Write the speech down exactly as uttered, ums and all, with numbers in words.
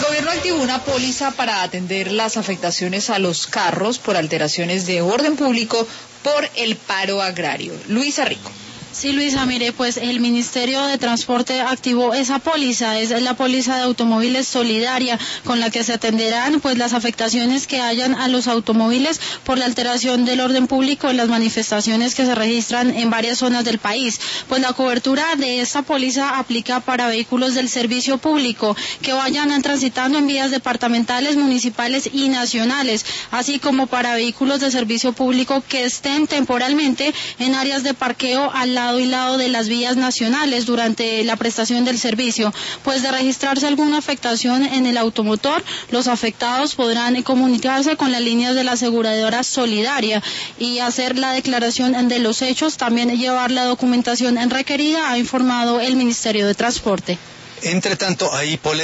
gobierno activó una póliza para atender las afectaciones a los carros por alteraciones de orden público por el paro agrario. Luisa Rico. Sí, Luisa, mire, pues el Ministerio de Transporte activó esa póliza, es la póliza de automóviles solidaria, con la que se atenderán pues las afectaciones que hayan a los automóviles por la alteración del orden público en las manifestaciones que se registran en varias zonas del país. Pues la cobertura de esta póliza aplica para vehículos del servicio público que vayan transitando en vías departamentales, municipales y nacionales, así como para vehículos de servicio público que estén temporalmente en áreas de parqueo al lado y lado de las vías nacionales durante la prestación del servicio. Pues de registrarse alguna afectación en el automotor, los afectados podrán comunicarse con las líneas de la aseguradora solidaria y hacer la declaración de los hechos, también llevar la documentación requerida, ha informado el Ministerio de Transporte. Entre tanto, hay polémica.